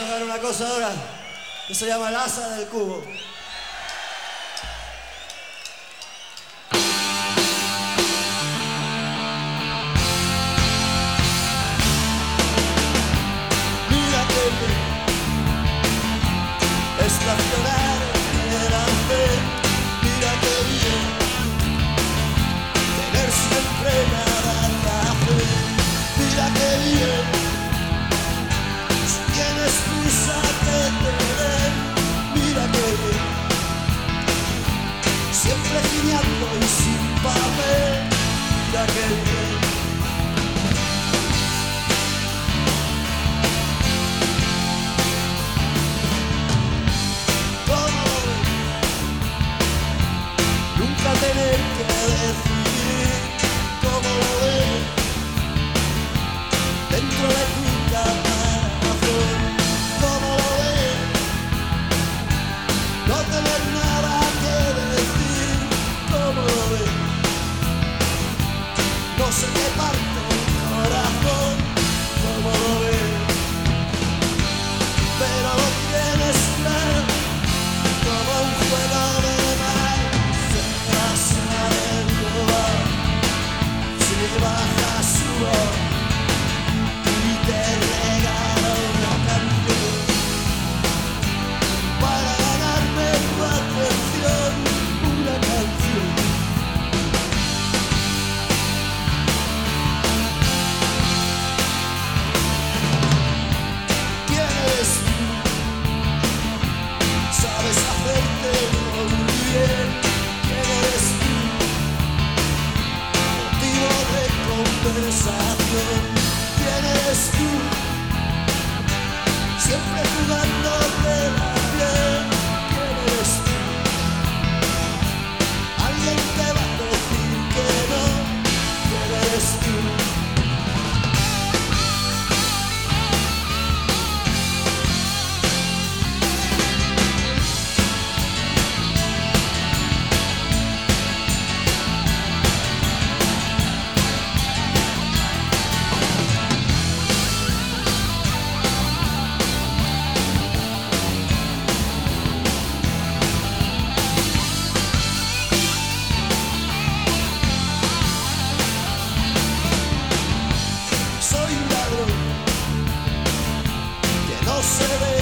tocar una cosa ahora que se llama el asa del cubo. Mira que bien, estacionar en la fe. Mira que bien, tener siempre nada que hacer. Mira que bien, tienes prisa que te den. Mira que bien, siempre giñando y sin papel. Mira que bien, cómo nunca tener que decidir. Cómo lo ves dentro de tu caparazón. Cómo lo ves no tener nada que decir. Cómo lo ves no se te parte el corazón. Cómo lo ves pero lo tienes claro, como un juego de mar. Se pasa el lugar, si bajas su voz y te regalo una canción para ganarme tu atención. Una canción. ¿Quién eres tú? Sabes hacerte muy bien. ¿Quién eres tú? Motivo de conversación. ¿Quién eres tú? Siempre jugándote la piel. ¿Quién eres tú? Alguien te va a decir que no. ¿Quién eres tú? Soy un ladrón que no se ve